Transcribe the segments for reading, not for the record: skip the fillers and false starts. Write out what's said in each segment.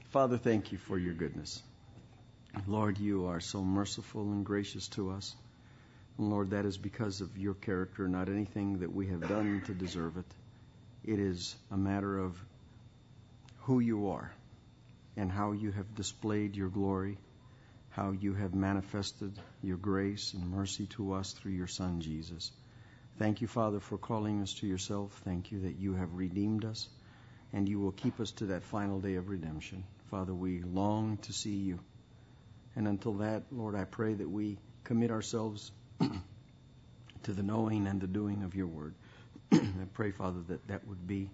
Father, thank you for your goodness. Lord, you are so merciful and gracious to us. And Lord, that is because of your character, not anything that we have done to deserve it. It is a matter of who you are and how you have displayed your glory, how you have manifested your grace and mercy to us through your Son, Jesus. Thank you, Father, for calling us to yourself. Thank you that you have redeemed us, and you will keep us to that final day of redemption. Father, we long to see you. And until that, Lord, I pray that we commit ourselves to the knowing and the doing of your word. I pray, Father, that that would be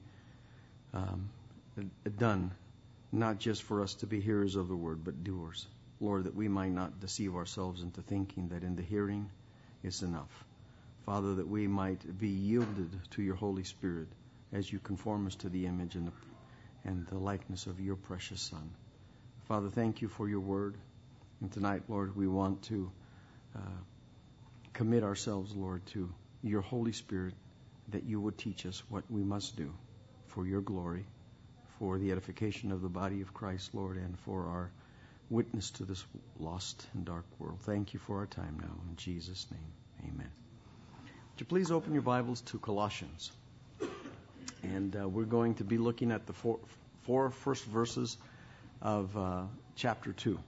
done, not just for us to be hearers of the word, but doers. Lord, that we might not deceive ourselves into thinking that in the hearing is enough. Father, that we might be yielded to your Holy Spirit as you conform us to the image and the likeness of your precious Son. Father, thank you for your word. And tonight, Lord, we want to commit ourselves, Lord, to your Holy Spirit, that you would teach us what we must do for your glory, for the edification of the body of Christ, Lord, and for our witness to this lost and dark world. Thank you for our time now. In Jesus' name, amen. Would you please open your Bibles to Colossians? And we're going to be looking at the four first verses of chapter 2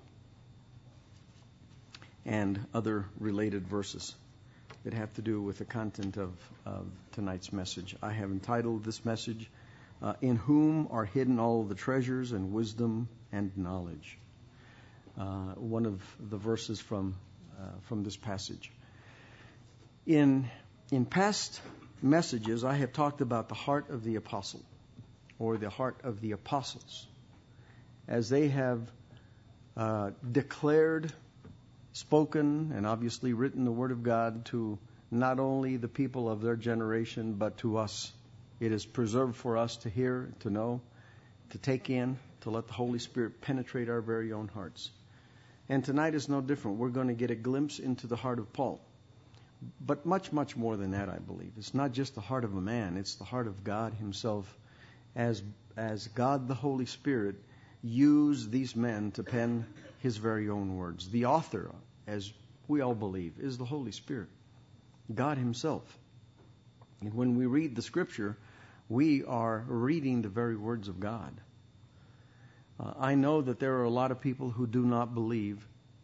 and other related verses that have to do with the content of tonight's message. I have entitled this message, In Whom Are Hidden All the Treasures and Wisdom and Knowledge. One of the verses from this passage. In past messages, I have talked about the heart of the apostle, or the heart of the apostles, as they have declared, spoken, and obviously written the Word of God to not only the people of their generation, but to us. It is preserved for us to hear, to know, to take in, to let the Holy Spirit penetrate our very own hearts. And tonight is no different. We're going to get a glimpse into the heart of Paul. But much, much more than that, I believe. It's not just the heart of a man. It's the heart of God himself, as God the Holy Spirit used these men to pen his very own words. The author, as we all believe, is the Holy Spirit, God himself. And when we read the Scripture, we are reading the very words of God. I know that there are a lot of people who do not believe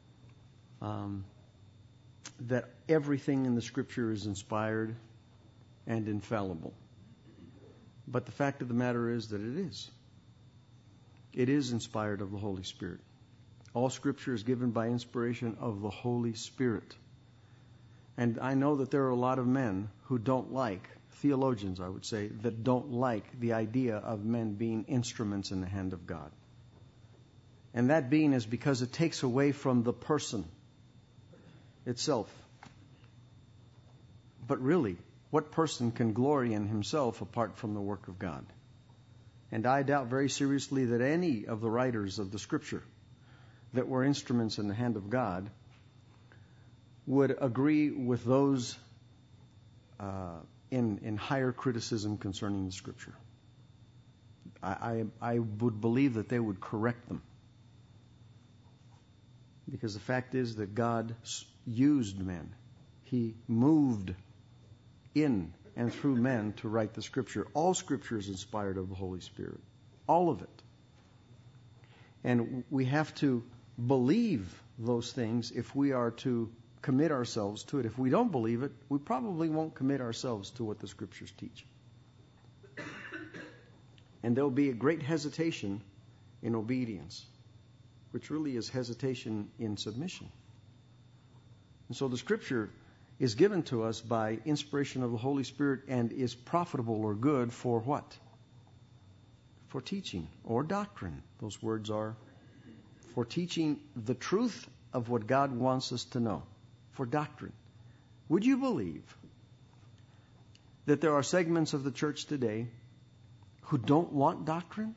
that everything in the Scripture is inspired and infallible. But the fact of the matter is that it is. It is inspired of the Holy Spirit. All Scripture is given by inspiration of the Holy Spirit. And I know that there are a lot of men who don't like, theologians I would say, that don't like the idea of men being instruments in the hand of God. And that being is because it takes away from the person itself. But really, what person can glory in himself apart from the work of God? And I doubt very seriously that any of the writers of the Scripture that were instruments in the hand of God would agree with those in higher criticism concerning the Scripture. I would believe that they would correct them. Because the fact is that God used men. He moved in and through men to write the Scripture. All Scripture is inspired of the Holy Spirit. All of it. And we have to believe those things if we are to commit ourselves to it. If we don't believe it, we probably won't commit ourselves to what the Scriptures teach. And there will be a great hesitation in obedience, which really is hesitation in submission. And so the Scripture is given to us by inspiration of the Holy Spirit and is profitable or good for what? For teaching or doctrine. Those words are for teaching the truth of what God wants us to know. For doctrine. Would you believe that there are segments of the church today who don't want doctrine?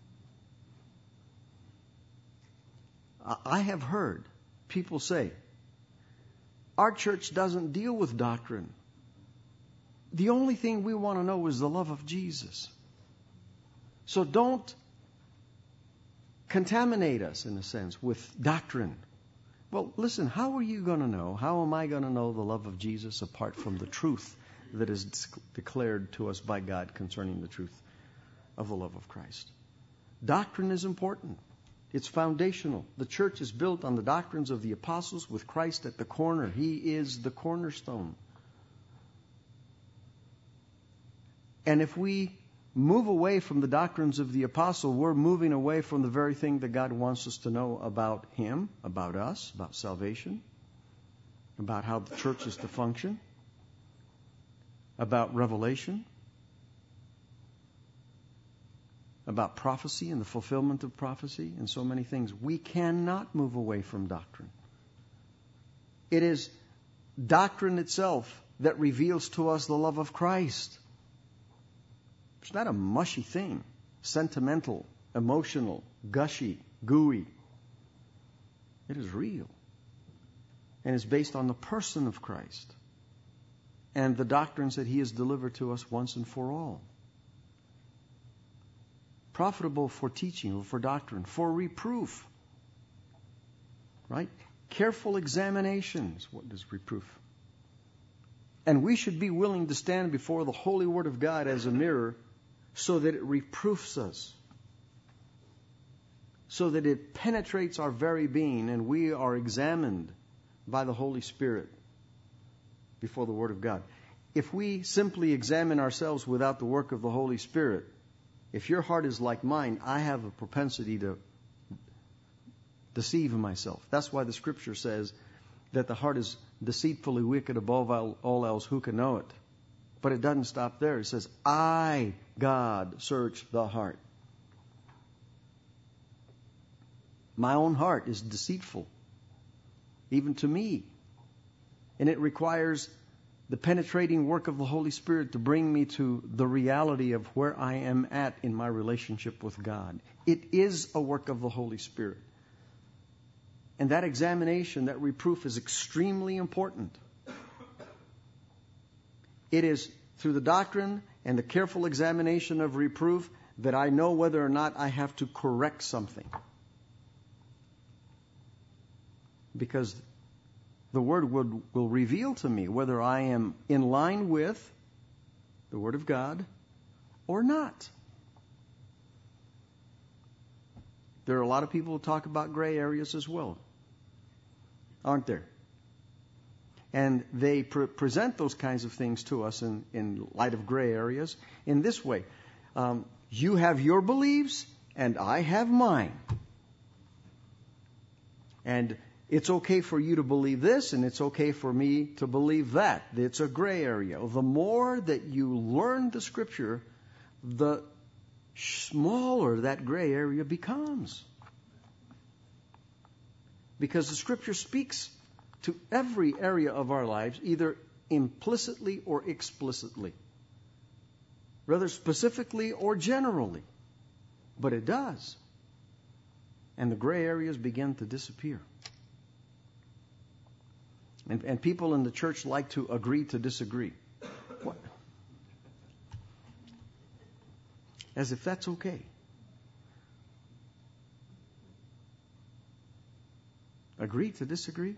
I have heard people say, our church doesn't deal with doctrine. The only thing we want to know is the love of Jesus. So don't contaminate us, in a sense, with doctrine. Well, listen, how are you going to know? How am I going to know the love of Jesus apart from the truth that is declared to us by God concerning the truth of the love of Christ? Doctrine is important. It's foundational. The church is built on the doctrines of the apostles with Christ at the corner. He is the cornerstone. And if we move away from the doctrines of the apostle, we're moving away from the very thing that God wants us to know about Him, about us, about salvation, about how the church is to function, about revelation, about prophecy and the fulfillment of prophecy, and so many things. We cannot move away from doctrine. It is doctrine itself that reveals to us the love of Christ. It's not a mushy thing, sentimental, emotional, gushy, gooey. It is real. And is based on the person of Christ and the doctrines that He has delivered to us once and for all. Profitable for teaching or for doctrine, for reproof. Right? Careful examination is what is reproof. And we should be willing to stand before the holy Word of God as a mirror so that it reproofs us, so that it penetrates our very being and we are examined by the Holy Spirit before the Word of God. If we simply examine ourselves without the work of the Holy Spirit, if your heart is like mine, I have a propensity to deceive myself. That's why the Scripture says that the heart is deceitfully wicked above all else. Who can know it? But it doesn't stop there. It says, I, God, search the heart. My own heart is deceitful, even to me. And it requires the penetrating work of the Holy Spirit to bring me to the reality of where I am at in my relationship with God. It is a work of the Holy Spirit. And that examination, that reproof is extremely important. It is through the doctrine and the careful examination of reproof that I know whether or not I have to correct something. Because the Word will reveal to me whether I am in line with the Word of God or not. There are a lot of people who talk about gray areas as well, aren't there? And they present those kinds of things to us in light of gray areas in this way. You have your beliefs and I have mine. And it's okay for you to believe this, and it's okay for me to believe that. It's a gray area. The more that you learn the Scripture, the smaller that gray area becomes. Because the Scripture speaks to every area of our lives, either implicitly or explicitly. Rather specifically or generally. But it does. And the gray areas begin to disappear. And people in the church like to agree to disagree. What? As if that's okay. Agree to disagree?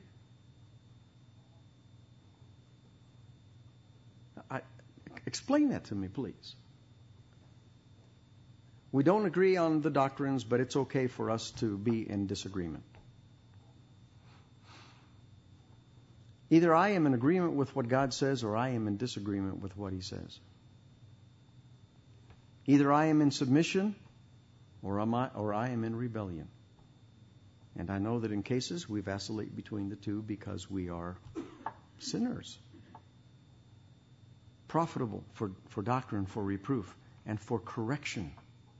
Explain that to me, please. We don't agree on the doctrines, but it's okay for us to be in disagreement. Either I am in agreement with what God says or I am in disagreement with what He says. Either I am in submission or I am in rebellion. And I know that in cases we vacillate between the two because we are sinners. Profitable for doctrine, for reproof, and for correction.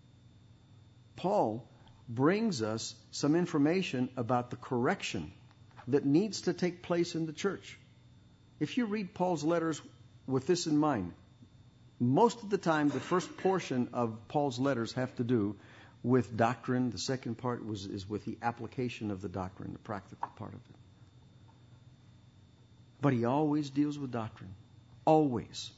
Paul brings us some information about the correction that needs to take place in the church. If you read Paul's letters with this in mind, most of the time the first portion of Paul's letters have to do with doctrine. The second part is with the application of the doctrine, the practical part of it. But he always deals with doctrine. Always.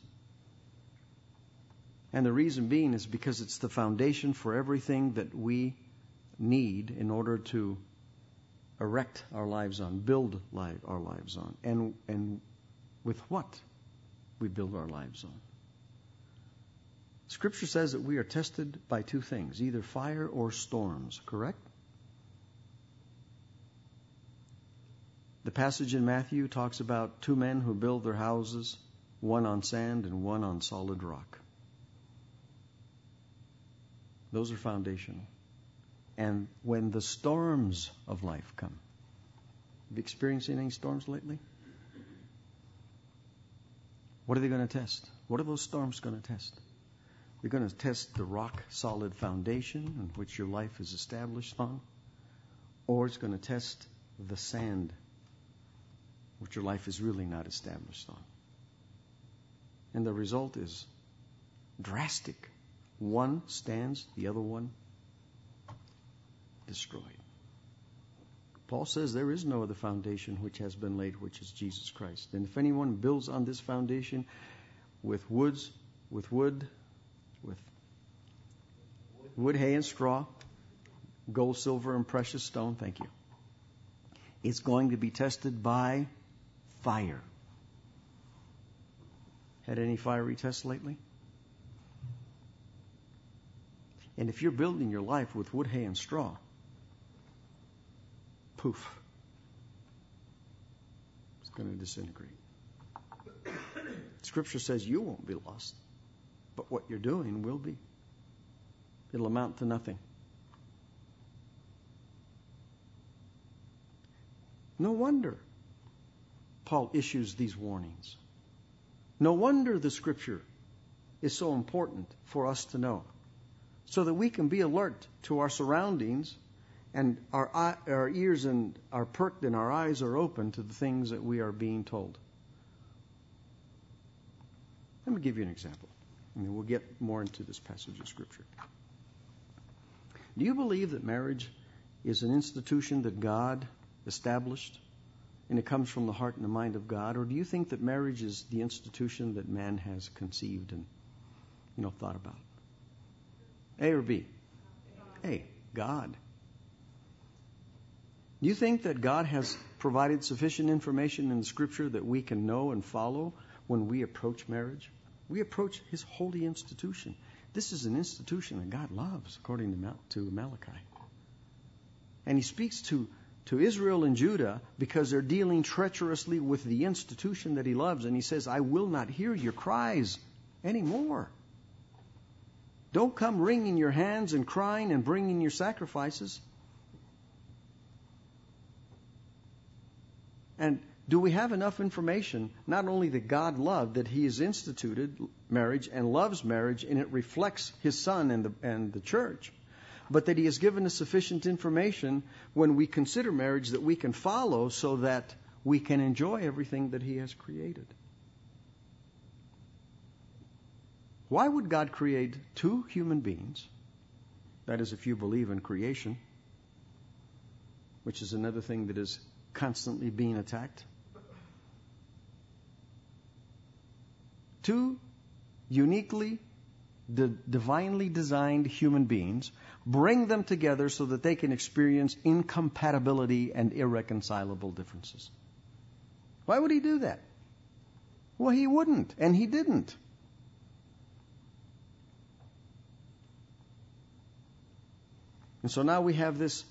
And the reason being is because it's the foundation for everything that we need in order to erect our lives on, build our lives on. And with what we build our lives on. Scripture says that we are tested by two things, either fire or storms, correct? The passage in Matthew talks about two men who build their houses, one on sand and one on solid rock. Those are foundational. And when the storms of life come, have you experienced any storms lately? What are they going to test? What are those storms going to test? They're going to test the rock-solid foundation on which your life is established on, or it's going to test the sand which your life is really not established on. And the result is drastic. One stands, the other one destroyed. Paul says there is no other foundation which has been laid, which is Jesus Christ. And if anyone builds on this foundation with wood, hay, and straw, gold, silver, and precious stone, thank you, it's going to be tested by fire. Had any fiery tests lately? And if you're building your life with wood, hay, and straw, poof, it's going to disintegrate. Scripture says you won't be lost, but what you're doing will be. It'll amount to nothing. No wonder Paul issues these warnings. No wonder the Scripture is so important for us to know, so that we can be alert to our surroundings, and our ears and are perked and our eyes are open to the things that we are being told. Let me give you an example, and then we'll get more into this passage of Scripture. Do you believe that marriage is an institution that God established, and it comes from the heart and the mind of God? Or do you think that marriage is the institution that man has conceived and, thought about? A or B? A, God. Do you think that God has provided sufficient information in the Scripture that we can know and follow when we approach marriage? We approach His holy institution. This is an institution that God loves, according to Malachi. And He speaks to Israel and Judah because they're dealing treacherously with the institution that He loves. And He says, I will not hear your cries anymore. Don't come wringing your hands and crying and bringing your sacrifices. And do we have enough information, not only that God loved, that He has instituted marriage and loves marriage, and it reflects His Son and the church, but that He has given us sufficient information when we consider marriage that we can follow so that we can enjoy everything that He has created? Why would God create two human beings? That is, if you believe in creation, which is another thing that is constantly being attacked. Two uniquely, divinely designed human beings, bring them together so that they can experience incompatibility and irreconcilable differences. Why would He do that? Well, He wouldn't, and He didn't. And so now we have this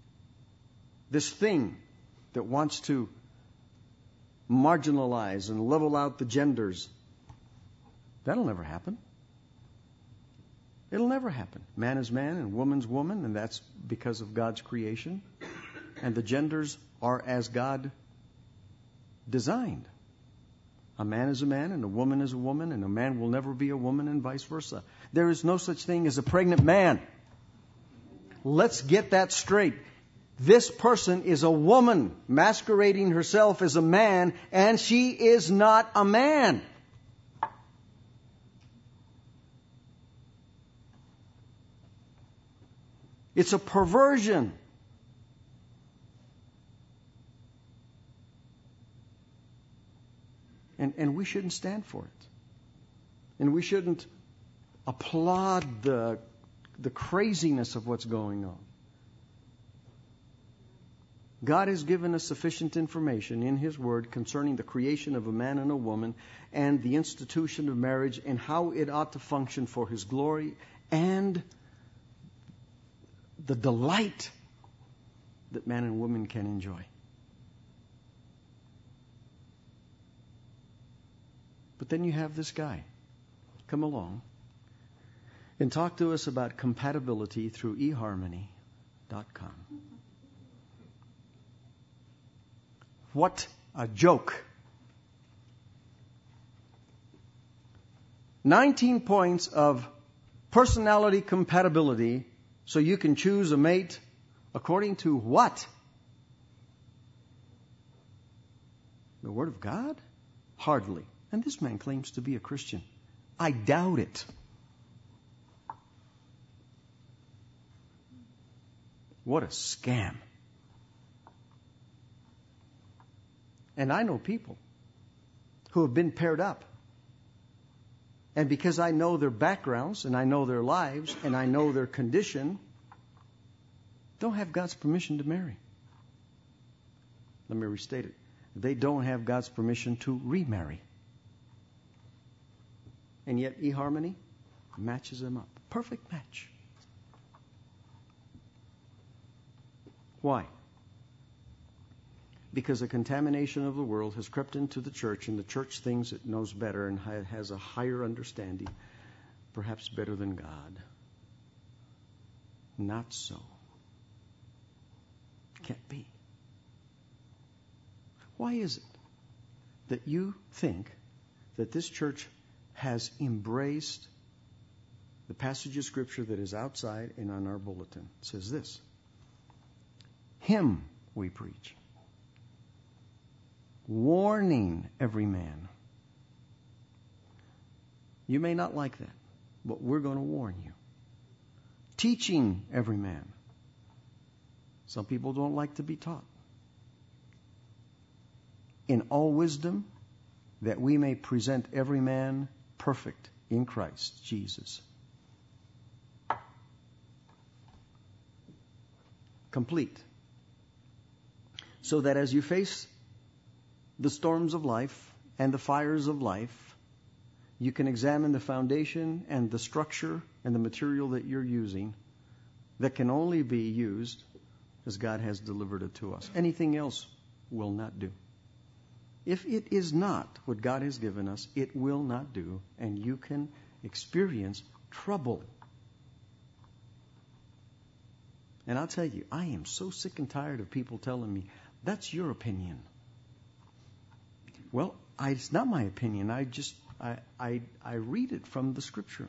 thing that wants to marginalize and level out the genders. That'll never happen. It'll never happen. Man is man and woman's woman, and that's because of God's creation. And the genders are as God designed. A man is a man and a woman is a woman, and a man will never be a woman and vice versa. There is no such thing as a pregnant man. Let's get that straight. This person is a woman masquerading herself as a man, and she is not a man. It's a perversion. And we shouldn't stand for it. And we shouldn't applaud the craziness of what's going on. God has given us sufficient information in His Word concerning the creation of a man and a woman and the institution of marriage and how it ought to function for His glory and the delight that man and woman can enjoy. But then you have this guy come along and talk to us about compatibility through eHarmony.com. What a joke. 19 points of personality compatibility so you can choose a mate according to what? The Word of God? Hardly. And this man claims to be a Christian. I doubt it. What a scam. And I know people who have been paired up. And because I know their backgrounds and I know their lives and I know their condition, don't have God's permission to marry. Let me restate it. They don't have God's permission to remarry. And yet eHarmony matches them up. Perfect match. Why? Because the contamination of the world has crept into the church, and the church thinks it knows better and has a higher understanding, perhaps better than God. Not so. Can't be. Why is it that you think that this church has embraced the passage of Scripture that is outside and on our bulletin? It says this: Him we preach, warning every man. You may not like that, but we're going to warn you. Teaching every man. Some people don't like to be taught. In all wisdom, that we may present every man perfect in Christ Jesus. Complete. So that as you face the storms of life and the fires of life, you can examine the foundation and the structure and the material that you're using that can only be used as God has delivered it to us. Anything else will not do. If it is not what God has given us, it will not do, and you can experience trouble. And I'll tell you, I am so sick and tired of people telling me, that's your opinion. Well, it's not my opinion. I read it from the Scripture.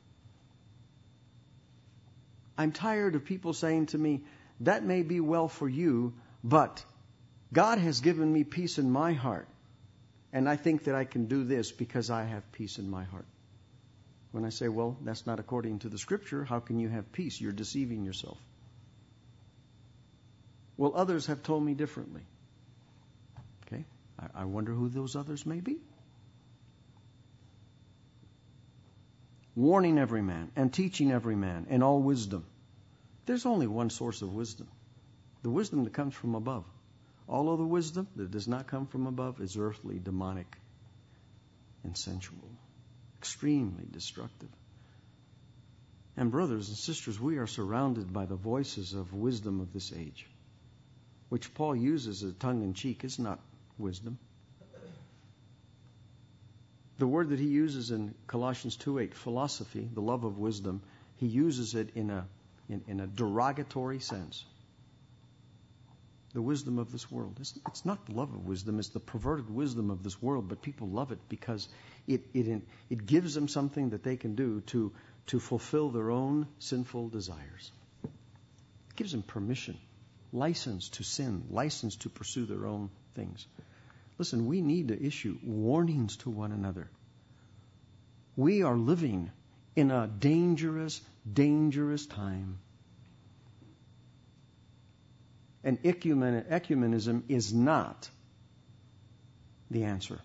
I'm tired of people saying to me, that may be well for you, but God has given me peace in my heart, and I think that I can do this because I have peace in my heart. When I say, well, that's not according to the Scripture, how can you have peace? You're deceiving yourself. Well, others have told me differently. Okay, I wonder who those others may be. Warning every man and teaching every man in all wisdom. There's only one source of wisdom. The wisdom that comes from above. All other wisdom that does not come from above is earthly, demonic, and sensual. Extremely destructive. And brothers and sisters, we are surrounded by the voices of wisdom of this age, which Paul uses as tongue-in-cheek. It's not wisdom. The word that he uses in Colossians 2:8, philosophy, the love of wisdom, he uses it in a derogatory sense. The wisdom of this world. It's not the love of wisdom, it's the perverted wisdom of this world, but people love it because it gives them something that they can do to fulfill their own sinful desires. It gives them permission, license to sin, license to pursue their own things. Listen, we need to issue warnings to one another. We are living in a dangerous, dangerous time. And ecumenism is not the answer.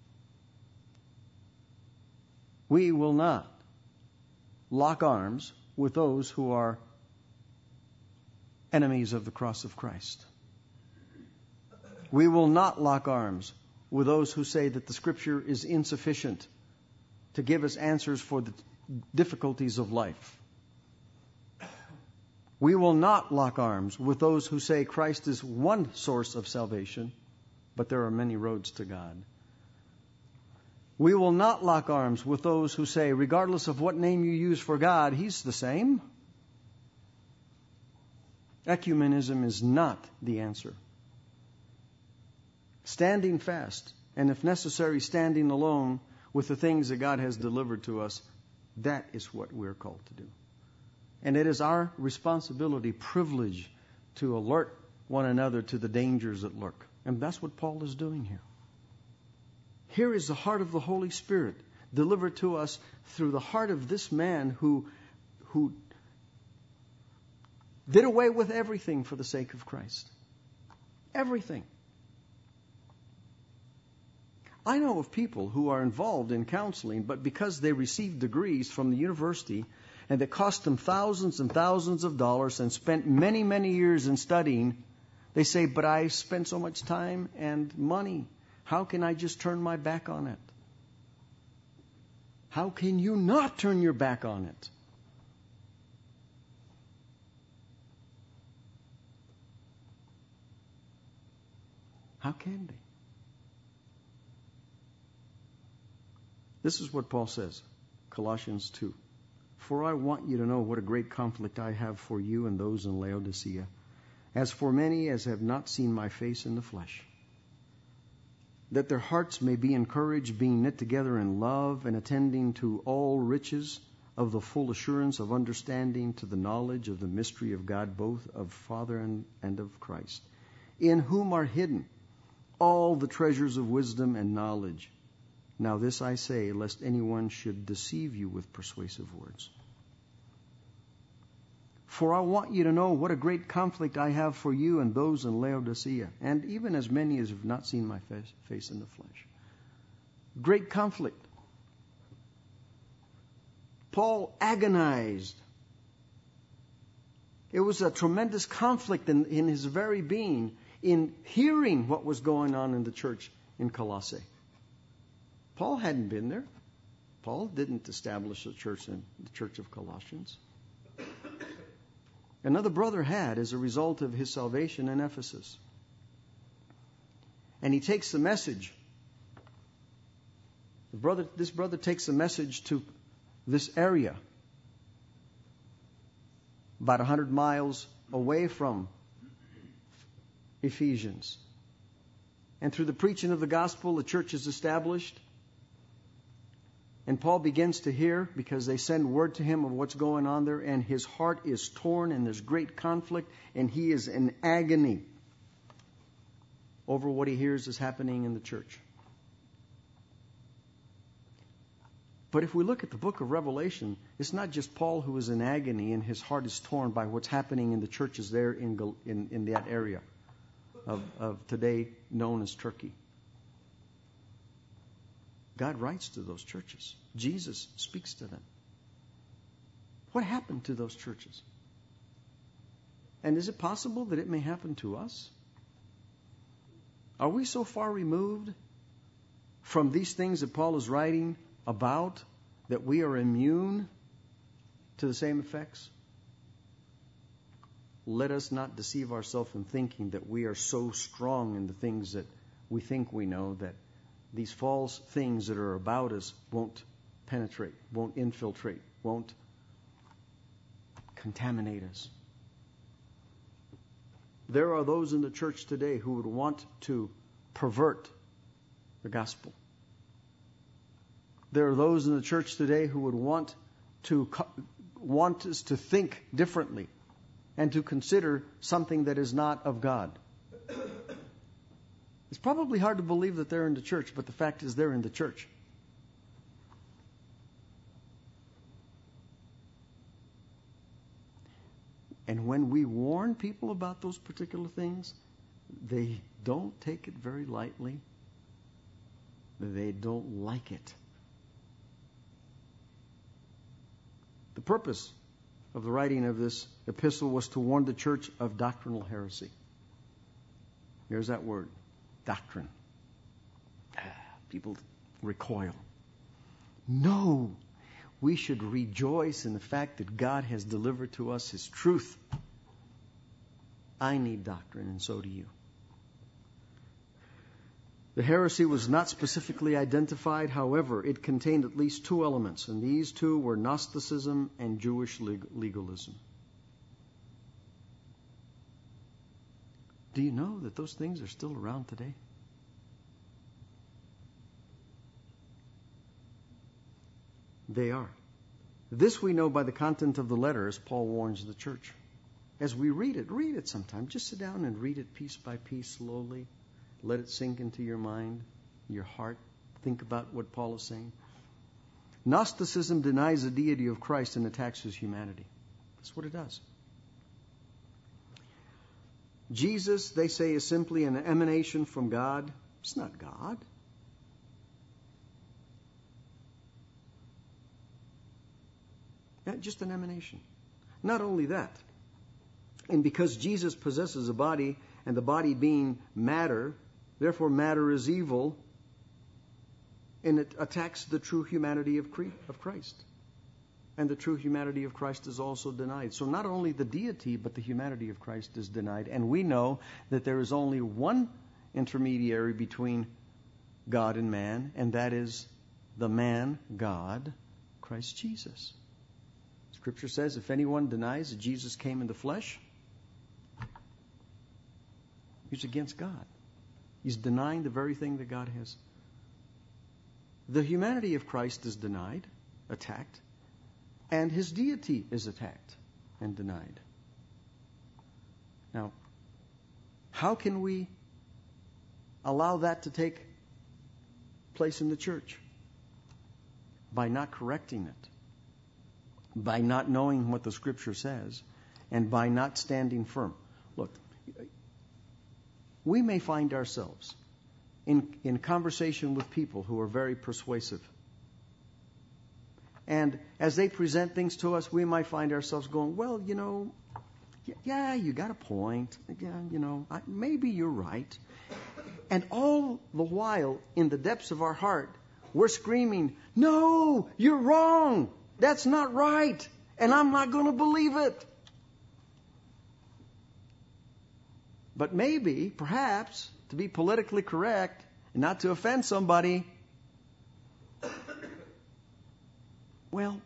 We will not lock arms with those who are enemies of the cross of Christ. We will not lock arms with those who say that the Scripture is insufficient to give us answers for the difficulties of life. We will not lock arms with those who say Christ is one source of salvation, but there are many roads to God. We will not lock arms with those who say, regardless of what name you use for God, He's the same. Ecumenism is not the answer. Standing fast, and if necessary, standing alone with the things that God has delivered to us, that is what we're called to do. And it is our responsibility, privilege, to alert one another to the dangers that lurk. And that's what Paul is doing here. Here is the heart of the Holy Spirit delivered to us through the heart of this man who did away with everything for the sake of Christ. Everything. I know of people who are involved in counseling, but because they received degrees from the university and that cost them thousands and thousands of dollars and spent many, many years in studying, they say, but I spent so much time and money. How can I just turn my back on it? How can you not turn your back on it? How can they? This is what Paul says, Colossians 2. For I want you to know what a great conflict I have for you and those in Laodicea, as for many as have not seen my face in the flesh, that their hearts may be encouraged, being knit together in love and attending to all riches of the full assurance of understanding, to the knowledge of the mystery of God, both of Father and of Christ, in whom are hidden all the treasures of wisdom and knowledge. Now this I say, lest anyone should deceive you with persuasive words. For I want you to know what a great conflict I have for you and those in Laodicea, and even as many as have not seen my face in the flesh. Great conflict. Paul agonized. It was a tremendous conflict in his very being, in hearing what was going on in the church in Colossae. Paul hadn't been there. Paul didn't establish a church in the church of Colossians. Another brother had, as a result of his salvation in Ephesus. And he takes the message. This brother takes the message to this area, about 100 miles away from Ephesians. And through the preaching of the gospel, the church is established. And Paul begins to hear, because they send word to him of what's going on there, and his heart is torn, and there's great conflict, and he is in agony over what he hears is happening in the church. But if we look at the book of Revelation, it's not just Paul who is in agony and his heart is torn by what's happening in the churches there in that area of today known as Turkey. God writes to those churches. Jesus speaks to them. What happened to those churches? And is it possible that it may happen to us? Are we so far removed from these things that Paul is writing about that we are immune to the same effects? Let us not deceive ourselves in thinking that we are so strong in the things that we think we know that these false things that are about us won't penetrate, won't infiltrate, won't contaminate us. There are those in the church today who would want to pervert the gospel. There are those in the church today who would want us to think differently and to consider something that is not of God. It's probably hard to believe that they're in the church, but the fact is they're in the church. And when we warn people about those particular things, they don't take it very lightly. They don't like it. The purpose of the writing of this epistle was to warn the church of doctrinal heresy. Here's that word. doctrine. People recoil. No, we should rejoice in the fact that God has delivered to us His truth. I need doctrine, and so do you. The heresy was not specifically identified. However, it contained at least two elements, and these two were Gnosticism and Jewish legalism. Do you know that those things are still around today? They are. This we know by the content of the letter, as Paul warns the church. As we read it sometime. Just sit down and read it piece by piece, slowly. Let it sink into your mind, your heart. Think about what Paul is saying. Gnosticism denies the deity of Christ and attacks His humanity. That's what it does. Jesus, they say, is simply an emanation from God. It's not God. Just an emanation. Not only that, and because Jesus possesses a body, and the body being matter, therefore matter is evil, and it attacks the true humanity of Christ. And the true humanity of Christ is also denied. So not only the deity, but the humanity of Christ is denied. And we know that there is only one intermediary between God and man, and that is the man, God, Christ Jesus. Scripture says, if anyone denies that Jesus came in the flesh, he's against God. He's denying the very thing that God has. The humanity of Christ is denied, attacked, and His deity is attacked and denied. Now, how can we allow that to take place in the church? By not correcting it. By not knowing what the Scripture says, and by not standing firm. Look, we may find ourselves in conversation with people who are very persuasive. And as they present things to us, we might find ourselves going, well, yeah, you got a point. Yeah, maybe you're right. And all the while, in the depths of our heart, we're screaming, no, you're wrong. That's not right. And I'm not going to believe it. But maybe, perhaps, to be politically correct and not to offend somebody, well,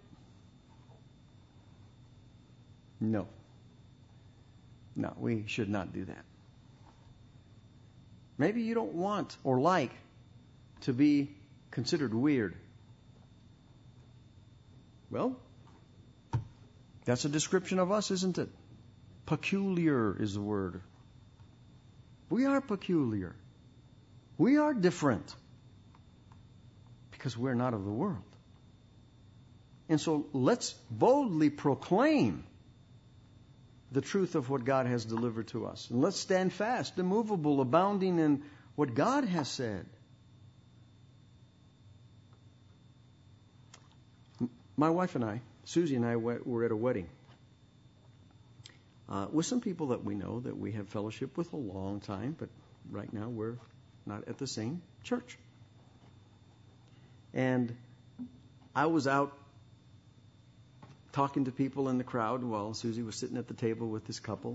no. No, we should not do that. Maybe you don't want or like to be considered weird. Well, that's a description of us, isn't it? Peculiar is the word. We are peculiar. We are different because we're not of the world. And so let's boldly proclaim the truth of what God has delivered to us. And let's stand fast, immovable, abounding in what God has said. My wife and I, Susie and I, were at a wedding with some people that we know, that we have fellowship with a long time, but right now we're not at the same church. And I was out talking to people in the crowd while Susie was sitting at the table with this couple,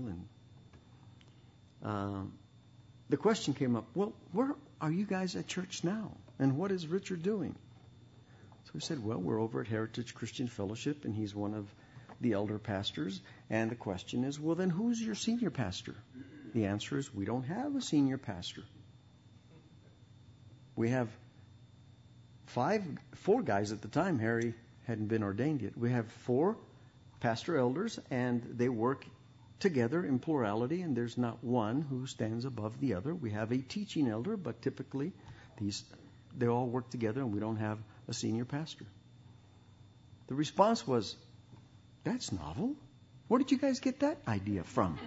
and the question came up, well, where are you guys at church now? And what is Richard doing? So we said, well, we're over at Heritage Christian Fellowship, and he's one of the elder pastors. And the question is, well, then who's your senior pastor? The answer is, we don't have a senior pastor. We have four guys at the time. Harry hadn't been ordained yet. We have 4 pastor elders, and they work together in plurality, and there's not one who stands above the other. We have a teaching elder, but typically they all work together, and we don't have a senior pastor. The response was, that's novel. Where did you guys get that idea from?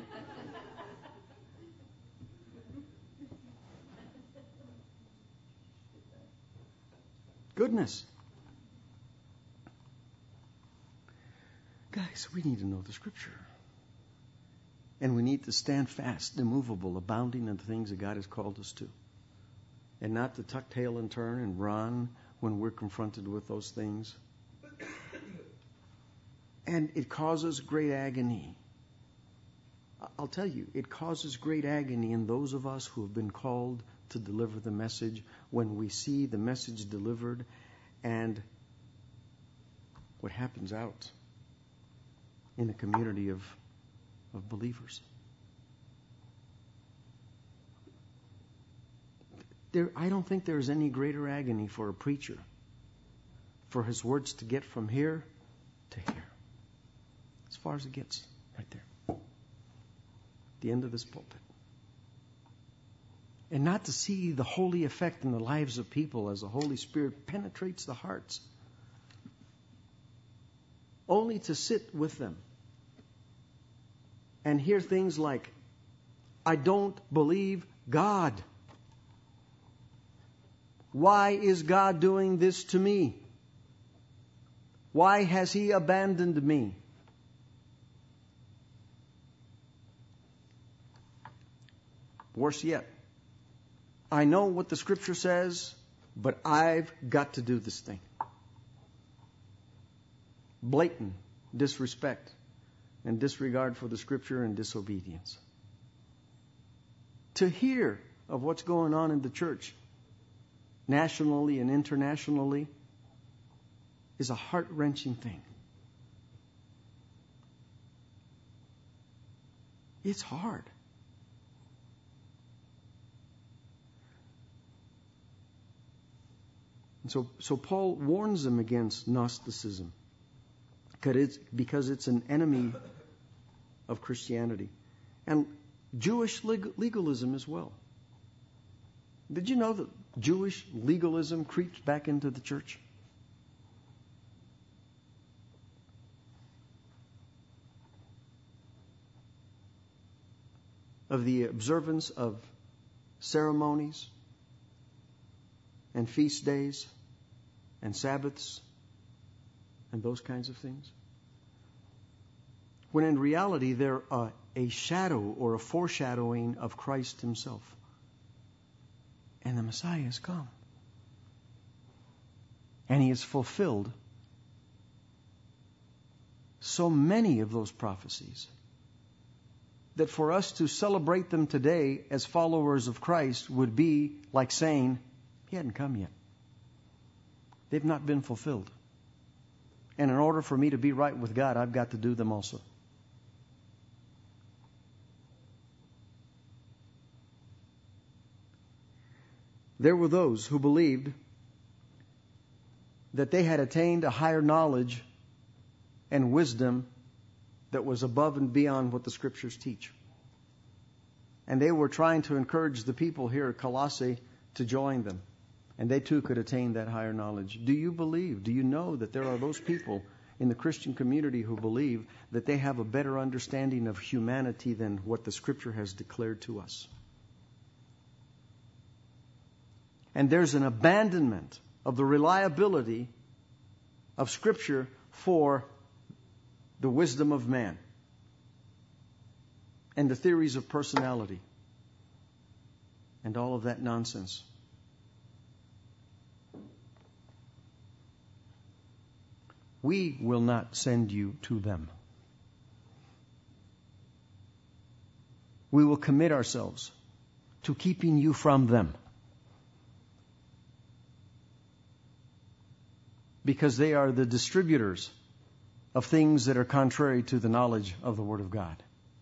Goodness. Guys, we need to know the Scripture. And we need to stand fast, immovable, abounding in the things that God has called us to. and not to tuck tail and turn and run when we're confronted with those things. And it causes great agony. I'll tell you, it causes great agony in those of us who have been called to deliver the message when we see the message delivered and what happens out in the community of believers. I don't think there's any greater agony for a preacher for his words to get from here to here. As far as it gets, right there. The end of this pulpit. And not to see the holy effect in the lives of people as the Holy Spirit penetrates the hearts. Only to sit with them and hear things like, I don't believe God. Why is God doing this to me? Why has He abandoned me? Worse yet, I know what the Scripture says, but I've got to do this thing. Blatant disrespect and disregard for the Scripture and disobedience. To hear of what's going on in the church, nationally and internationally, is a heart-wrenching thing. It's hard. And so Paul warns them against Gnosticism because it's an enemy of Christianity. And Jewish legalism as well. Did you know that Jewish legalism creeps back into the church? Of the observance of ceremonies and feast days and Sabbaths and those kinds of things. When in reality they're a shadow or a foreshadowing of Christ Himself. And the Messiah has come. And He has fulfilled so many of those prophecies that for us to celebrate them today as followers of Christ would be like saying, He hadn't come yet. They've not been fulfilled. And in order for me to be right with God, I've got to do them also. There were those who believed that they had attained a higher knowledge and wisdom that was above and beyond what the Scriptures teach. And they were trying to encourage the people here at Colossae to join them. And they too could attain that higher knowledge. Do you believe, do you know that there are those people in the Christian community who believe that they have a better understanding of humanity than what the Scripture has declared to us? And there's an abandonment of the reliability of Scripture for the wisdom of man and the theories of personality and all of that nonsense. We will not send you to them. We will commit ourselves to keeping you from them. Because they are the distributors of things that are contrary to the knowledge of the Word of God.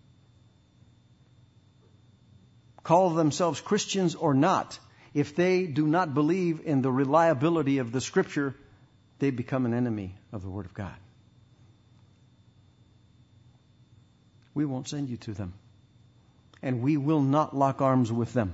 Call themselves Christians or not, if they do not believe in the reliability of the Scripture, they become an enemy of the Word of God. We won't send you to them. And we will not lock arms with them.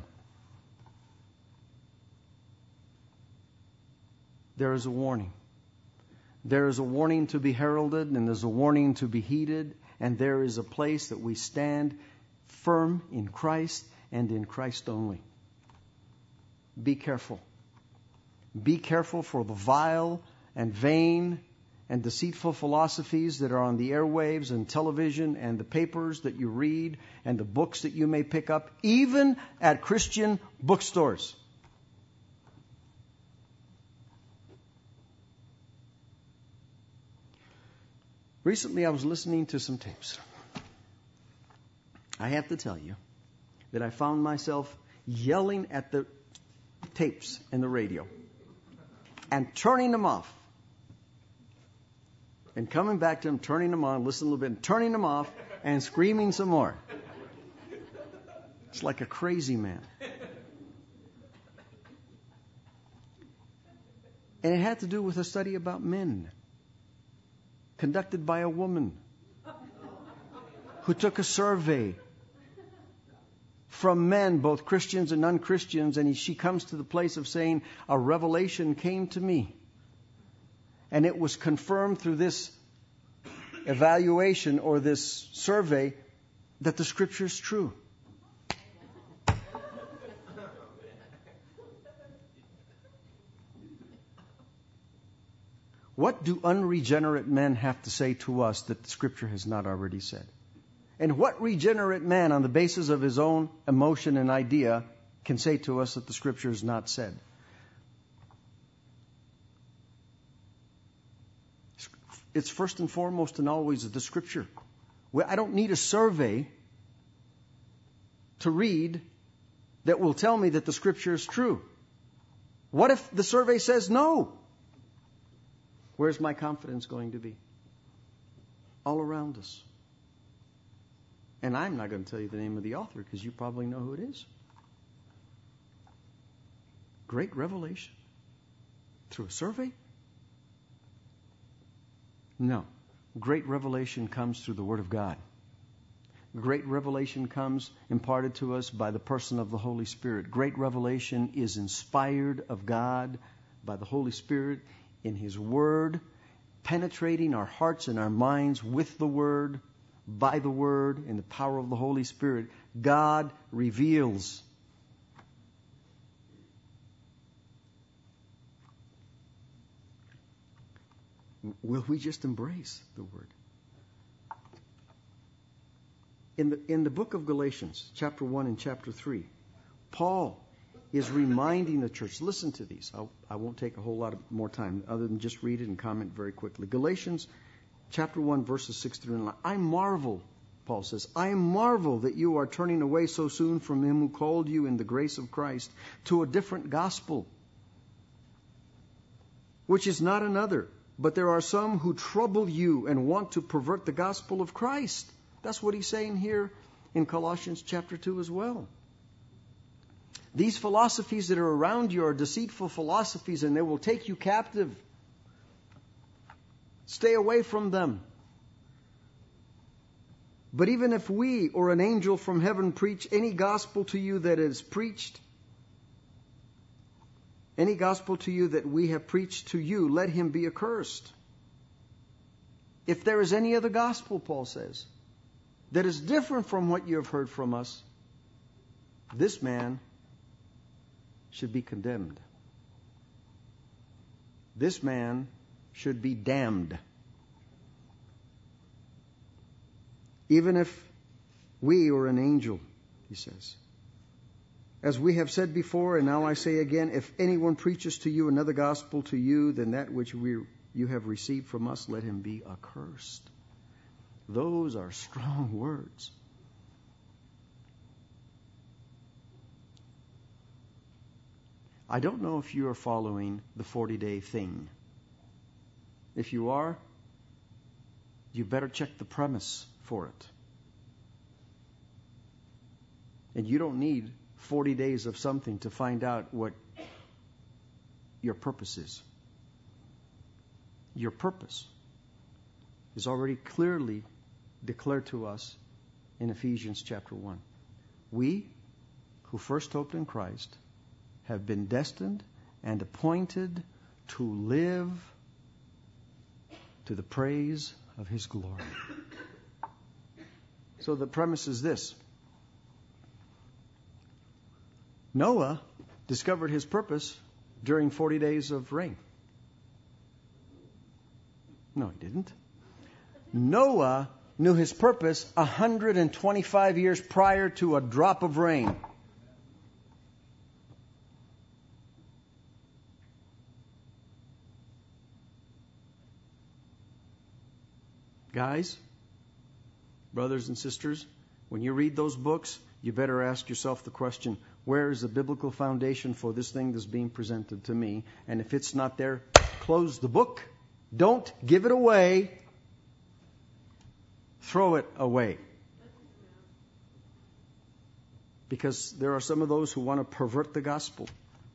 There is a warning. There is a warning to be heralded, and there's a warning to be heeded, and there is a place that we stand firm in Christ and in Christ only. Be careful. Be careful for the vile and vain and deceitful philosophies that are on the airwaves and television and the papers that you read and the books that you may pick up, even at Christian bookstores. Recently, I was listening to some tapes. I have to tell you that I found myself yelling at the tapes and the radio and turning them off. And coming back to them, turning them on, listening a little bit, and turning them off, and screaming some more. It's like a crazy man. And it had to do with a study about men, conducted by a woman who took a survey from men, both Christians and non-Christians, and she comes to the place of saying, a revelation came to me. And it was confirmed through this evaluation or this survey that the Scripture is true. What do unregenerate men have to say to us that the Scripture has not already said? And what regenerate man, on the basis of his own emotion and idea, can say to us that the Scripture has not said? It's first and foremost and always the Scripture. I don't need a survey to read that will tell me that the Scripture is true. What if the survey says no? Where's my confidence going to be? All around us. And I'm not going to tell you the name of the author because you probably know who it is. Great revelation. Through a survey? No. Great revelation comes through the Word of God. Great revelation comes imparted to us by the person of the Holy Spirit. Great revelation is inspired of God by the Holy Spirit in His Word, penetrating our hearts and our minds with the Word, by the Word, in the power of the Holy Spirit. God reveals. Will we just embrace the Word? In the book of Galatians, chapter 1 and chapter 3, Paul is reminding the church. Listen to these. I won't take a whole lot more time other than just read it and comment very quickly. Galatians chapter 1, verses 6 through 9. I marvel, Paul says, I marvel that you are turning away so soon from Him who called you in the grace of Christ to a different gospel, which is not another. But there are some who trouble you and want to pervert the gospel of Christ. That's what he's saying here in Colossians chapter 2 as well. These philosophies that are around you are deceitful philosophies, and they will take you captive. Stay away from them. But even if we or an angel from heaven preach any gospel to you that is preached, any gospel to you that we have preached to you, let him be accursed. If there is any other gospel, Paul says, that is different from what you have heard from us, this man should be condemned. This man should be damned. Even if we or an angel, he says. As we have said before, and now I say again, if anyone preaches to you another gospel to you than that which you have received from us, let him be accursed. Those are strong words. I don't know if you are following the 40-day thing. If you are, you better check the premise for it. And you don't need 40 days of something to find out what your purpose is. Your purpose is already clearly declared to us in Ephesians chapter 1. We, who first hoped in Christ, have been destined and appointed to live to the praise of His glory. So the premise is this. Noah discovered his purpose during 40 days of rain. No, he didn't. Noah knew his purpose 125 years prior to a drop of rain. Guys, brothers and sisters, when you read those books, you better ask yourself the question, where is the biblical foundation for this thing that's being presented to me? And if it's not there, close the book. Don't give it away. Throw it away. Because there are some of those who want to pervert the gospel.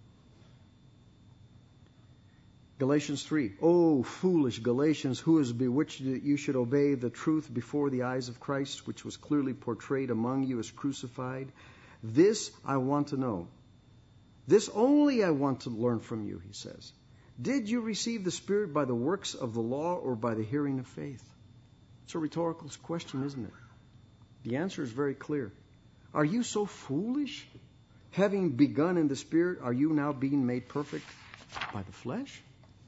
Galatians 3. Oh, foolish Galatians, who has bewitched you that you should obey the truth before the eyes of Christ, which was clearly portrayed among you as crucified? This I want to know. This only I want to learn from you, he says. Did you receive the Spirit by the works of the law or by the hearing of faith? It's a rhetorical question, isn't it? The answer is very clear. Are you so foolish? Having begun in the Spirit, are you now being made perfect by the flesh?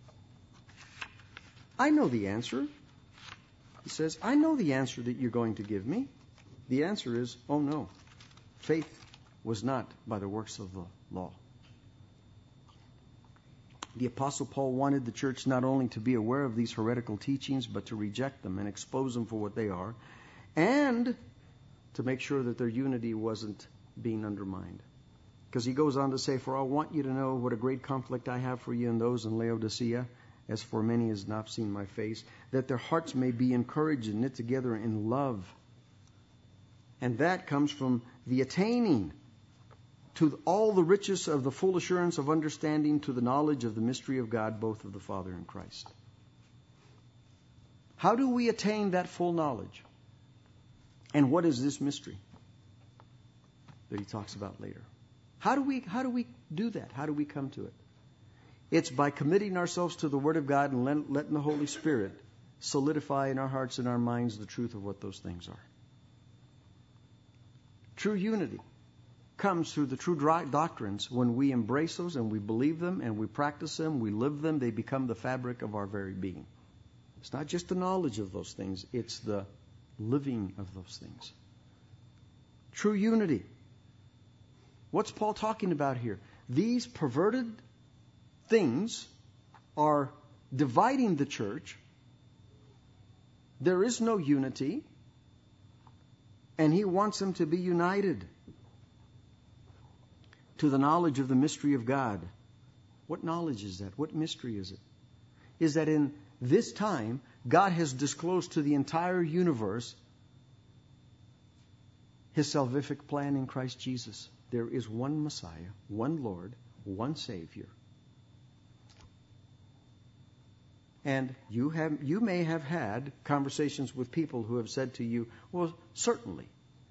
I know the answer. He says, I know the answer that you're going to give me. The answer is, oh no. Faith was not by the works of the law. The Apostle Paul wanted the church not only to be aware of these heretical teachings, but to reject them and expose them for what they are, and to make sure that their unity wasn't being undermined. Because he goes on to say, for I want you to know what a great conflict I have for you and those in Laodicea, as for many has not seen my face, that their hearts may be encouraged and knit together in love. And that comes from the attaining to all the riches of the full assurance of understanding, to the knowledge of the mystery of God, both of the Father and Christ. How do we attain that full knowledge? And what is this mystery that he talks about later? How do we do that? How do we come to it? It's by committing ourselves to the Word of God and letting the Holy Spirit solidify in our hearts and our minds the truth of what those things are. True unity comes through the true doctrines. When we embrace those and we believe them and we practice them, we live them, they become the fabric of our very being. It's not just the knowledge of those things, it's the living of those things. True unity. What's Paul talking about here? These perverted things are dividing the church. There is no unity, and he wants them to be united to the knowledge of the mystery of God. What knowledge is that? What mystery is it? Is that in this time, God has disclosed to the entire universe His salvific plan in Christ Jesus. There is one Messiah, one Lord, one Savior. And you may have had conversations with people who have said to you, well, certainly,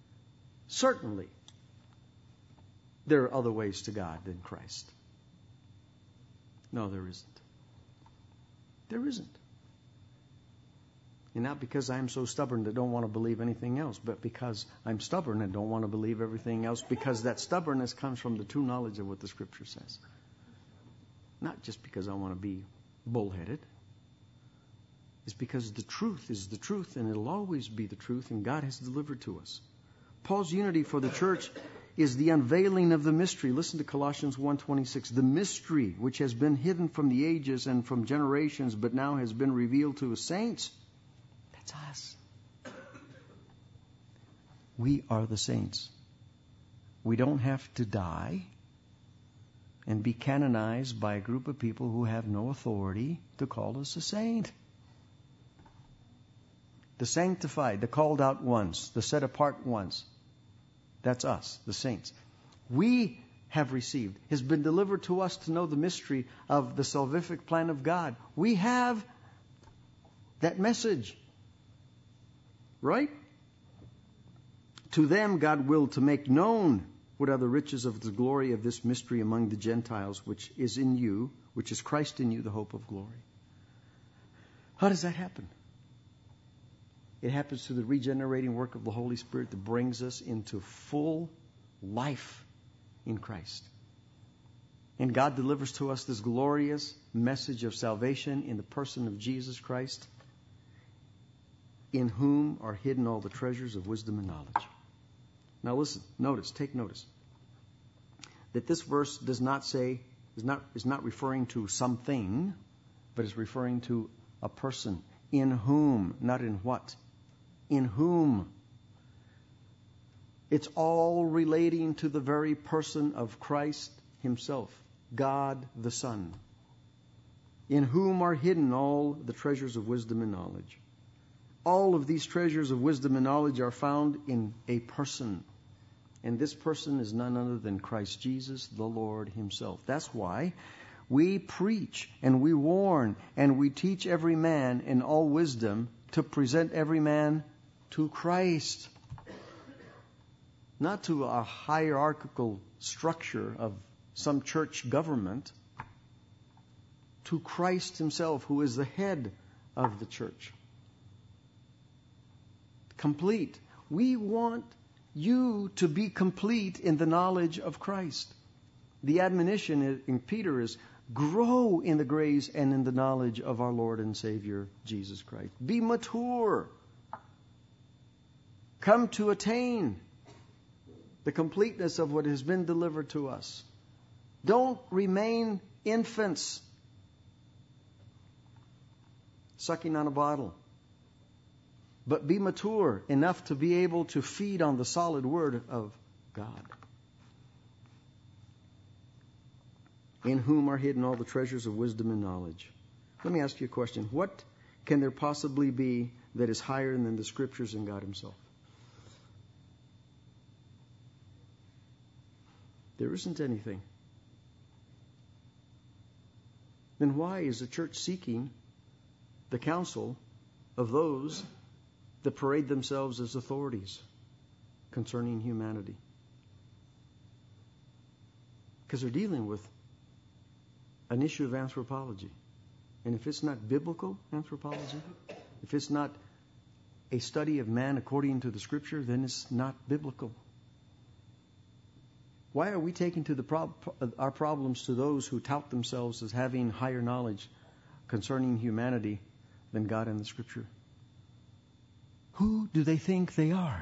there are other ways to God than Christ. No, there isn't. There isn't. And not because I'm so stubborn that I don't want to believe anything else, but because I'm stubborn and don't want to believe everything else, because that stubbornness comes from the true knowledge of what the Scripture says. Not just because I want to be bullheaded. It's because the truth is the truth, and it'll always be the truth, and God has delivered to us. Paul's unity for the church is the unveiling of the mystery. Listen to Colossians 1:26. The mystery which has been hidden from the ages and from generations, but now has been revealed to His saints. That's us. We are the saints. We don't have to die and be canonized by a group of people who have no authority to call us a saint. The sanctified, the called out ones, the set apart ones. That's us, the saints. We have received, has been delivered to us to know the mystery of the salvific plan of God. We have that message. Right? To them God willed to make known what are the riches of the glory of this mystery among the Gentiles, which is in you, which is Christ in you, the hope of glory. How does that happen? It happens through the regenerating work of the Holy Spirit that brings us into full life in Christ. And God delivers to us this glorious message of salvation in the person of Jesus Christ, in whom are hidden all the treasures of wisdom and knowledge. Now listen, take notice, that this verse does not say, is not referring to something, but is referring to a person. In whom, not in what. In whom. It's all relating to the very person of Christ Himself, God the Son, in whom are hidden all the treasures of wisdom and knowledge. All of these treasures of wisdom and knowledge are found in a person. And this person is none other than Christ Jesus, the Lord Himself. That's why we preach and we warn and we teach every man in all wisdom to present every man to Christ. Not to a hierarchical structure of some church government. To Christ Himself, who is the head of the church. Complete. We want you to be complete in the knowledge of Christ. The admonition in Peter is, grow in the grace and in the knowledge of our Lord and Savior, Jesus Christ. Be mature. Come to attain the completeness of what has been delivered to us. Don't remain infants sucking on a bottle. But be mature enough to be able to feed on the solid Word of God. In whom are hidden all the treasures of wisdom and knowledge. Let me ask you a question. What can there possibly be that is higher than the Scriptures and God Himself? There isn't anything. Then why is the church seeking the counsel of those that parade themselves as authorities concerning humanity? Because they're dealing with an issue of anthropology. And if it's not biblical anthropology, if it's not a study of man according to the Scripture, then it's not biblical. Why are we taking to our problems to those who tout themselves as having higher knowledge concerning humanity than God and the Scripture? Who do they think they are?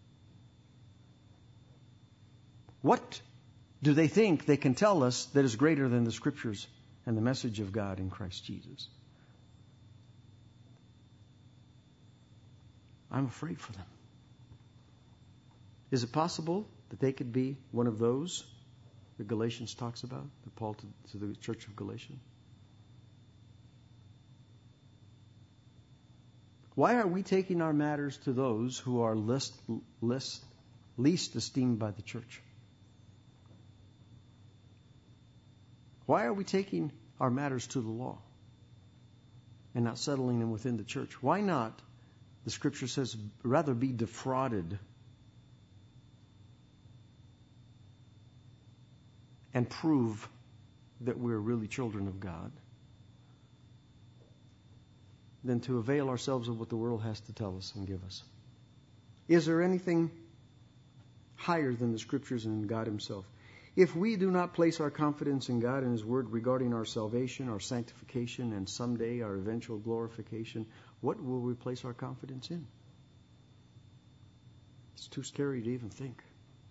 What do they think they can tell us that is greater than the Scriptures and the message of God in Christ Jesus? I'm afraid for them. Is it possible that they could be one of those that Galatians talks about, that Paul to the church of Galatia? Why are we taking our matters to those who are least esteemed by the church? Why are we taking our matters to the law and not settling them within the church? Why not, the Scripture says, rather be defrauded and prove that we're really children of God than to avail ourselves of what the world has to tell us and give us? Is there anything higher than the Scriptures and God Himself? If we do not place our confidence in God and His Word regarding our salvation, our sanctification, and someday our eventual glorification, what will we place our confidence in? It's too scary to even think.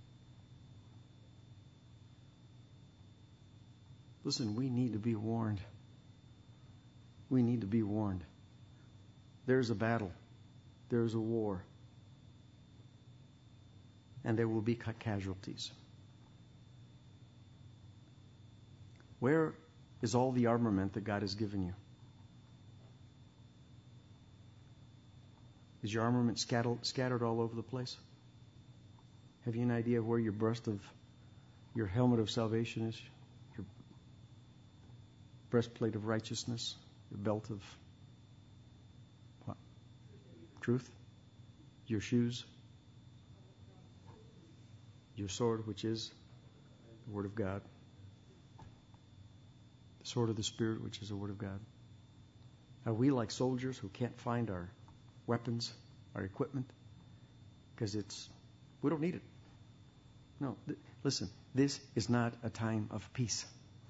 Listen, we need to be warned. We need to be warned. There's a battle. There's a war. And there will be casualties. Where is all the armament that God has given you? Is your armament scattered all over the place? Have you an idea of where your helmet of salvation is? Your breastplate of righteousness? Your belt of what? Truth? Your shoes? Your sword, which is the Word of God. The sword of the Spirit, which is the Word of God. Are we like soldiers who can't find our weapons, our equipment? Because we don't need it. No, listen, this is not a time of peace.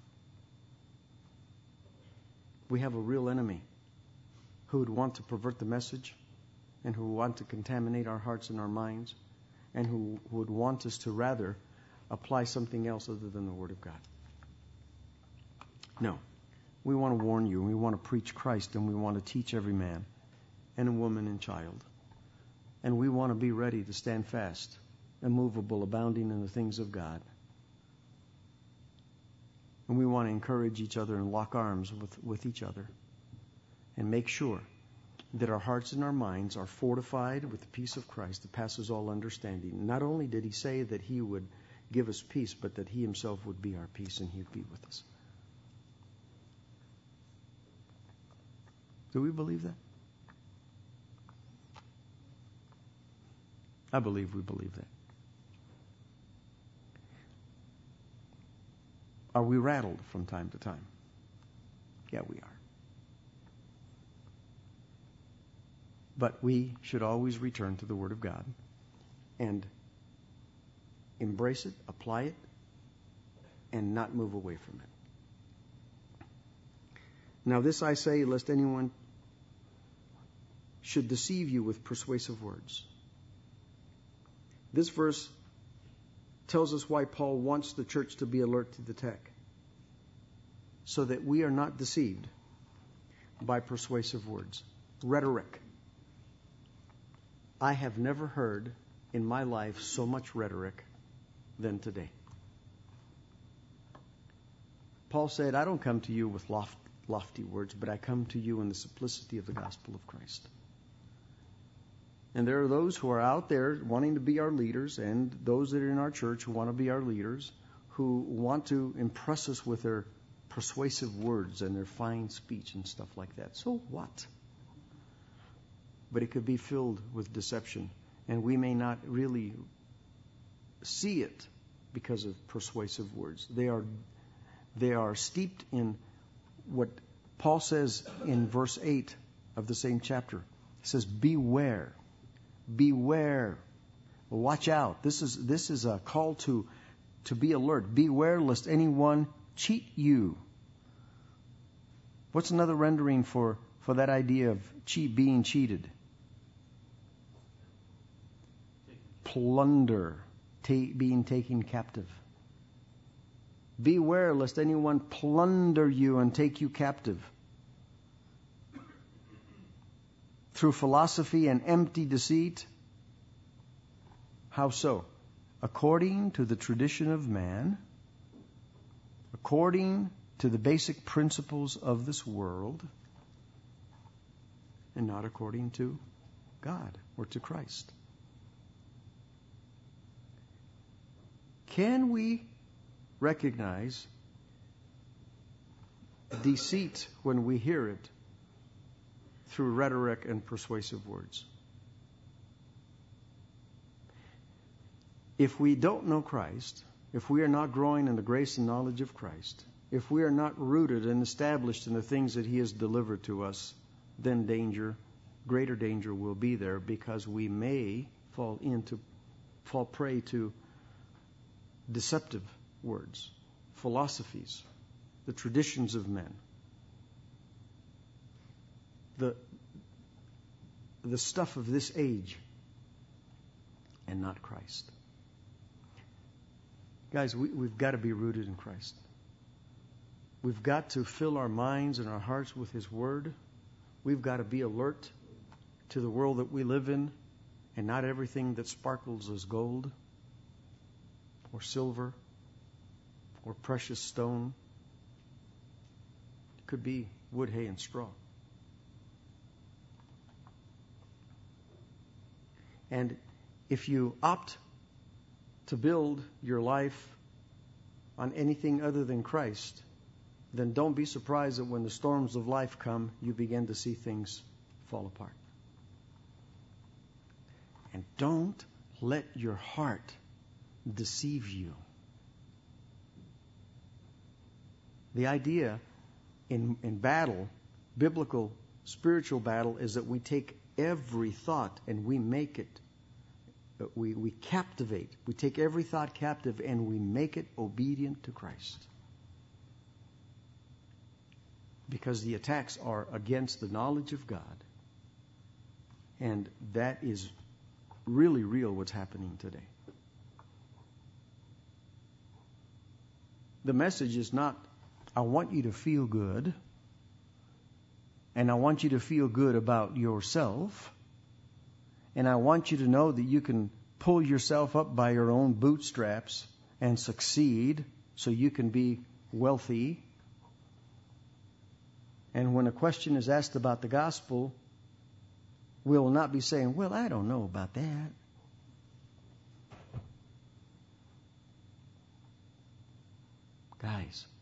We have a real enemy who would want to pervert the message and who would want to contaminate our hearts and our minds and who would want us to rather apply something else other than the Word of God. No. We want to warn you, and we want to preach Christ, and we want to teach every man and woman and child. And we want to be ready to stand fast, immovable, abounding in the things of God. And we want to encourage each other and lock arms with each other and make sure that our hearts and our minds are fortified with the peace of Christ that passes all understanding. Not only did he say that he would give us peace, but that he himself would be our peace and he'd be with us. Do we believe that? I believe we believe that. Are we rattled from time to time? Yeah, we are. But we should always return to the Word of God and embrace it, apply it, and not move away from it. Now this I say, lest anyone should deceive you with persuasive words. This verse tells us why Paul wants the church to be alert to the tech, so that we are not deceived by persuasive words. Rhetoric. I have never heard in my life so much rhetoric than today. Paul said, I don't come to you with lofty words, but I come to you in the simplicity of the gospel of Christ. And there are those who are out there wanting to be our leaders, and those that are in our church who want to be our leaders, who want to impress us with their persuasive words and their fine speech and stuff like that. So what? But it could be filled with deception, and we may not really see it because of persuasive words. They are steeped in what Paul says in verse 8 of the same chapter. He says, beware. Beware. Watch out. This is a call to be alert. Beware lest anyone cheat you. What's another rendering for that idea of being cheated? Plunder. Being taken captive. Beware lest anyone plunder you and take you captive through philosophy and empty deceit. How so? According to the tradition of man, according to the basic principles of this world, and not according to God or to Christ. Can we recognize deceit when we hear it through rhetoric and persuasive words? If we don't know Christ, if we are not growing in the grace and knowledge of Christ, if we are not rooted and established in the things that He has delivered to us, then greater danger will be there, because we may fall prey to deceptive words, philosophies, the traditions of men, the stuff of this age, and not Christ. Guys, we've got to be rooted in Christ. We've got to fill our minds and our hearts with His Word. We've got to be alert to the world that we live in, and not everything that sparkles is gold or silver or precious stone. It could be wood, hay, and straw. And if you opt to build your life on anything other than Christ, then don't be surprised that when the storms of life come, you begin to see things fall apart. And don't let your heart deceive you. The idea in battle, biblical, spiritual battle, is that we take every thought and we make it, we captivate. We take every thought captive and we make it obedient to Christ. Because the attacks are against the knowledge of God. And that is really real, what's happening today. The message is not, I want you to feel good. And I want you to feel good about yourself. And I want you to know that you can pull yourself up by your own bootstraps and succeed so you can be wealthy. And when a question is asked about the gospel, we will not be saying, well, I don't know about that. Guys,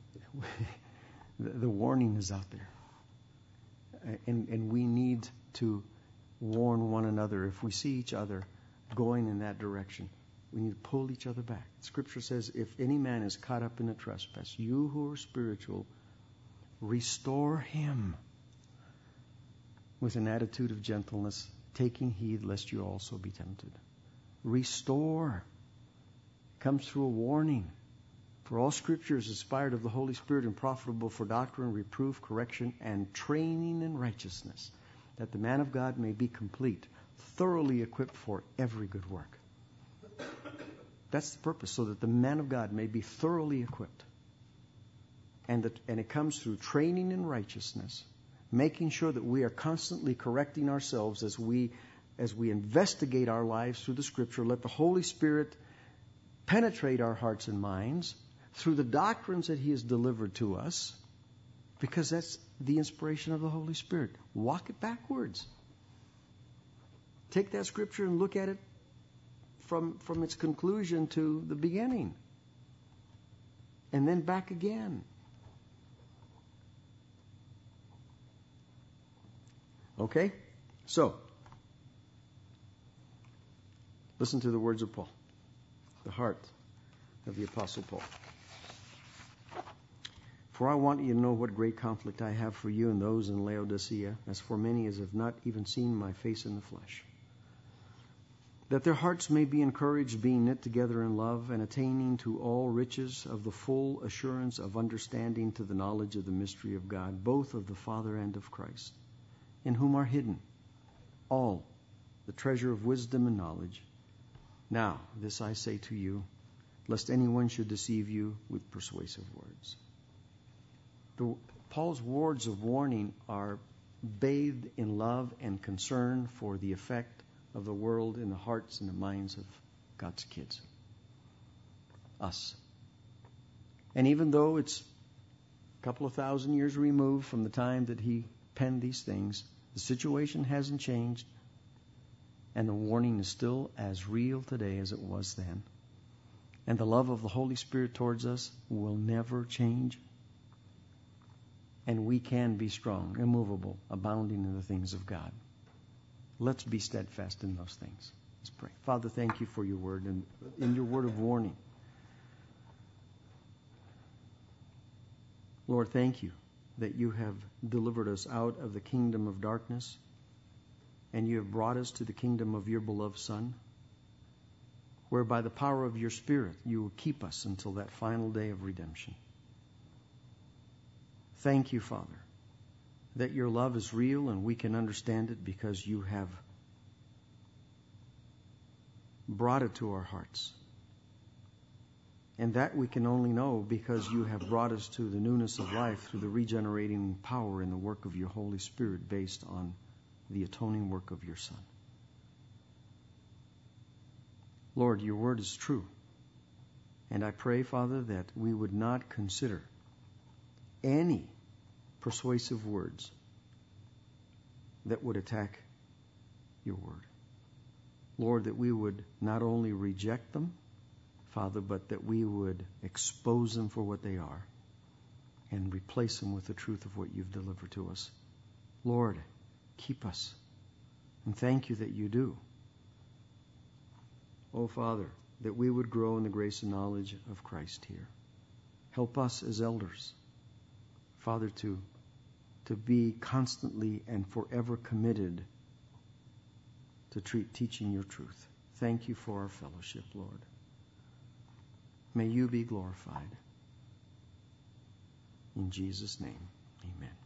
the warning is out there. And we need to warn one another. If we see each other going in that direction, we need to pull each other back. Scripture says, if any man is caught up in a trespass, you who are spiritual, restore him with an attitude of gentleness, taking heed lest you also be tempted. Restore comes through a warning. For all Scripture is inspired of the Holy Spirit and profitable for doctrine, reproof, correction, and training in righteousness, that the man of God may be complete, thoroughly equipped for every good work. That's the purpose, so that the man of God may be thoroughly equipped. And it comes through training in righteousness, making sure that we are constantly correcting ourselves as we investigate our lives through the Scripture. Let the Holy Spirit penetrate our hearts and minds through the doctrines that He has delivered to us, because that's the inspiration of the Holy Spirit. Walk it backwards. Take that Scripture and look at it from its conclusion to the beginning. And then back again. Okay? So, listen to the words of Paul, the heart of the Apostle Paul. For I want you to know what great conflict I have for you and those in Laodicea, as for many as have not even seen my face in the flesh, that their hearts may be encouraged, being knit together in love, and attaining to all riches of the full assurance of understanding, to the knowledge of the mystery of God, both of the Father and of Christ, in whom are hidden all the treasure of wisdom and knowledge. Now, this I say to you, lest anyone should deceive you with persuasive words. Paul's words of warning are bathed in love and concern for the effect of the world in the hearts and the minds of God's kids. Us. And even though it's a couple of thousand years removed from the time that he penned these things, the situation hasn't changed, and the warning is still as real today as it was then. And the love of the Holy Spirit towards us will never change. And we can be strong, immovable, abounding in the things of God. Let's be steadfast in those things. Let's pray. Father, thank you for your word and in your word of warning. Lord, thank you that you have delivered us out of the kingdom of darkness and you have brought us to the kingdom of your beloved Son, where by the power of your Spirit you will keep us until that final day of redemption. Thank you, Father, that your love is real and we can understand it because you have brought it to our hearts. And that we can only know because you have brought us to the newness of life through the regenerating power in the work of your Holy Spirit based on the atoning work of your Son. Lord, your word is true. And I pray, Father, that we would not consider any persuasive words that would attack your word. Lord, that we would not only reject them, Father, but that we would expose them for what they are and replace them with the truth of what you've delivered to us. Lord, keep us. And thank you that you do. Oh, Father, that we would grow in the grace and knowledge of Christ here. Help us as elders, Father, to be constantly and forever committed to teaching your truth. Thank you for our fellowship, Lord. May you be glorified. In Jesus' name, amen.